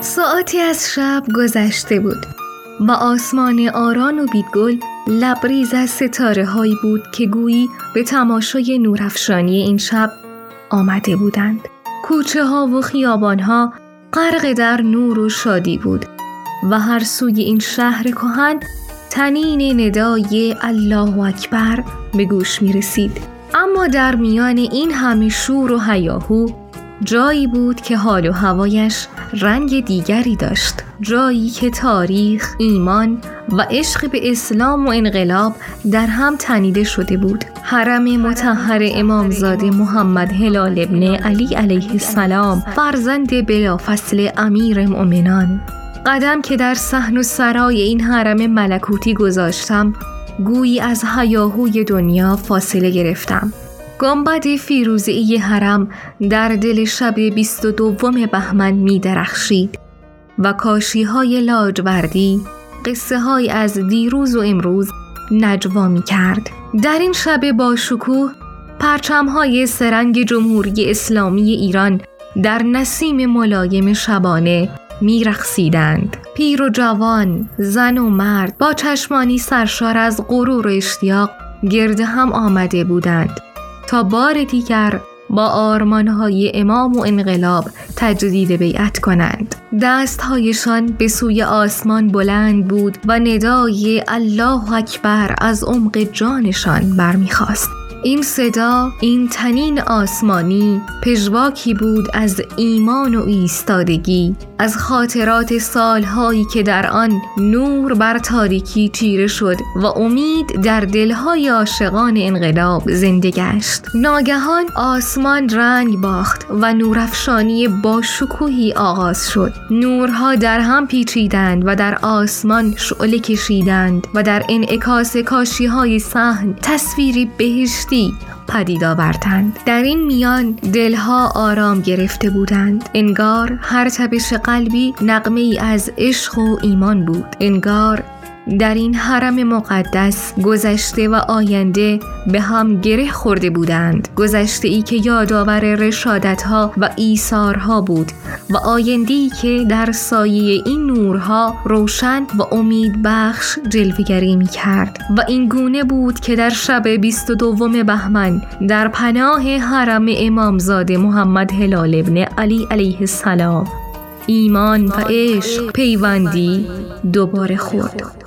ساعتی از شب گذشته بود و آسمان آران و بیدگل لبریز از ستاره هایی بود که گویی به تماشای نورافشانی این شب آمده بودند. کوچه ها و خیابان ها غرق در نور و شادی بود و هر سوی این شهر کهن طنین ندای الله اکبر به گوش می رسید. اما در میان این همه شور و هیاهو جایی بود که حال و هوایش رنگ دیگری داشت، جایی که تاریخ، ایمان و عشق به اسلام و انقلاب در هم تنیده شده بود. حرم مطهر امامزاده محمد هلال ابن علی علیه السلام، فرزند بلافاصله امیر مؤمنان. قدم که در صحن و سرای این حرم ملکوتی گذاشتم، گویی از هیاهوی دنیا فاصله گرفتم. گنبد فیروزه‌ای حرم در دل شب 22 بهمن می درخشید و کاشی‌های لاجوردی قصه‌های از دیروز و امروز نجوا می کرد. در این شب با شکوه پرچم‌های سرنگ جمهوری اسلامی ایران در نسیم ملایم شبانه می رقصیدند. پیر و جوان، زن و مرد با چشمانی سرشار از غرور و اشتیاق گرد هم آمده بودند تا بار دیگر با آرمان‌های امام و انقلاب تجدید بیعت کنند. دست‌هایشان به سوی آسمان بلند بود و ندای الله اکبر از عمق جانشان برمیخاست. این صدا، این طنین آسمانی پژواکی بود از ایمان و ایستادگی، از خاطرات سالهایی که در آن نور بر تاریکی چیره شد و امید در دلهای عاشقان انقلاب زنده گشت. ناگهان آسمان رنگ باخت و نورافشانی با شکوهی آغاز شد. نورها در هم پیچیدند و در آسمان شعله کشیدند و در انعکاس کاشی‌های صحن تصویری بهشتی پدید آوردند. در این میان دلها آرام گرفته بودند. انگار هر تپش قلبی نغمه ای از عشق و ایمان بود. انگار در این حرم مقدس گذشته و آینده به هم گره خورده بودند. گذشته ای که یادآور رشادت‌ها و ایثارها بود و آینده‌ای که در سایه این نورها روشن و امید بخش جلوه‌گری می‌کرد. و این گونه بود که در شب 22 بهمن در پناه حرم امامزاده محمد هلال ابن علی علیه السلام ایمان و عشق پیوندی دوباره خورد.